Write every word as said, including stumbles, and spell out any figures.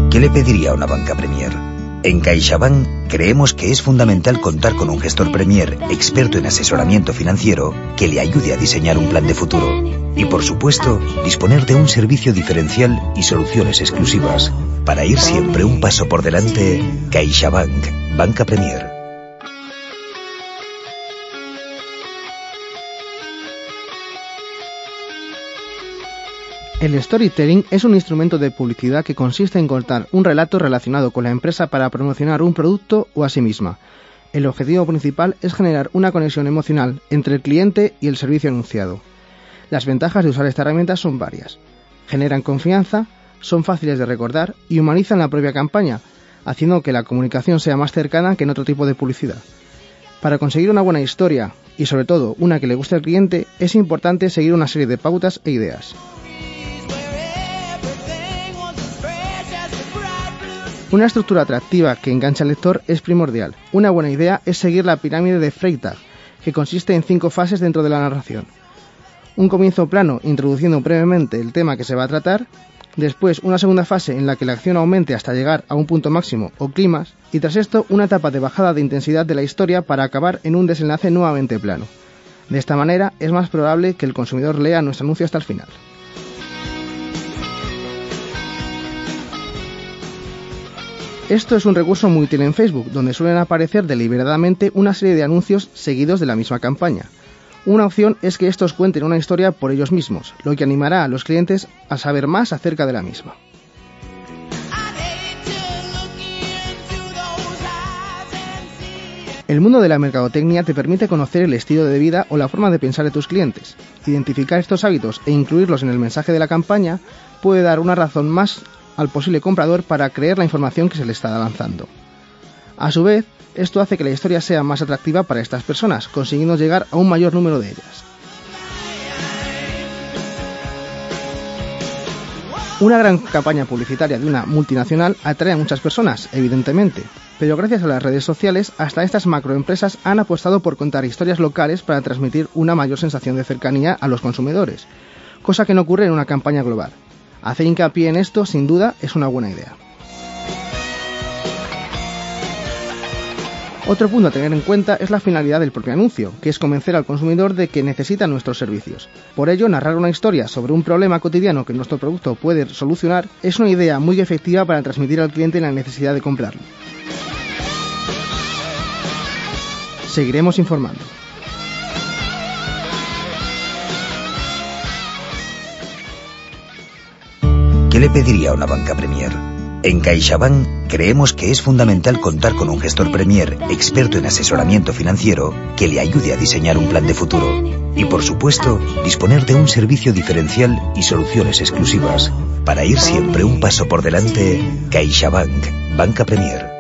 ¿Qué le pediría a una banca Premier? En CaixaBank creemos que es fundamental contar con un gestor Premier experto en asesoramiento financiero que le ayude a diseñar un plan de futuro. Y por supuesto, disponer de un servicio diferencial y soluciones exclusivas para ir siempre un paso por delante. CaixaBank, Banca Premier. El storytelling es un instrumento de publicidad que consiste en contar un relato relacionado con la empresa para promocionar un producto o a sí misma. El objetivo principal es generar una conexión emocional entre el cliente y el servicio anunciado. Las ventajas de usar esta herramienta son varias. Generan confianza, son fáciles de recordar y humanizan la propia campaña, haciendo que la comunicación sea más cercana que en otro tipo de publicidad. Para conseguir una buena historia, y sobre todo una que le guste al cliente, es importante seguir una serie de pautas e ideas. Una estructura atractiva que engancha al lector es primordial. Una buena idea es seguir la pirámide de Freytag, que consiste en cinco fases dentro de la narración. Un comienzo plano introduciendo brevemente el tema que se va a tratar, después una segunda fase en la que la acción aumente hasta llegar a un punto máximo o clímax, y tras esto una etapa de bajada de intensidad de la historia para acabar en un desenlace nuevamente plano. De esta manera es más probable que el consumidor lea nuestro anuncio hasta el final. Esto es un recurso muy útil en Facebook, donde suelen aparecer deliberadamente una serie de anuncios seguidos de la misma campaña. Una opción es que estos cuenten una historia por ellos mismos, lo que animará a los clientes a saber más acerca de la misma. El mundo de la mercadotecnia te permite conocer el estilo de vida o la forma de pensar de tus clientes. Identificar estos hábitos e incluirlos en el mensaje de la campaña puede dar una razón más al posible comprador para creer la información que se le está lanzando. A su vez, esto hace que la historia sea más atractiva para estas personas, consiguiendo llegar a un mayor número de ellas. Una gran campaña publicitaria de una multinacional atrae a muchas personas, evidentemente, pero gracias a las redes sociales, hasta estas macroempresas han apostado por contar historias locales para transmitir una mayor sensación de cercanía a los consumidores, cosa que no ocurre en una campaña global. Hacer hincapié en esto, sin duda, es una buena idea. Otro punto a tener en cuenta es la finalidad del propio anuncio, que es convencer al consumidor de que necesita nuestros servicios. Por ello, narrar una historia sobre un problema cotidiano que nuestro producto puede solucionar es una idea muy efectiva para transmitir al cliente la necesidad de comprarlo. Seguiremos informando. ¿Qué le pediría a una banca Premier? En CaixaBank creemos que es fundamental contar con un gestor Premier experto en asesoramiento financiero que le ayude a diseñar un plan de futuro. Y por supuesto, disponer de un servicio diferencial y soluciones exclusivas para ir siempre un paso por delante. CaixaBank, Banca Premier.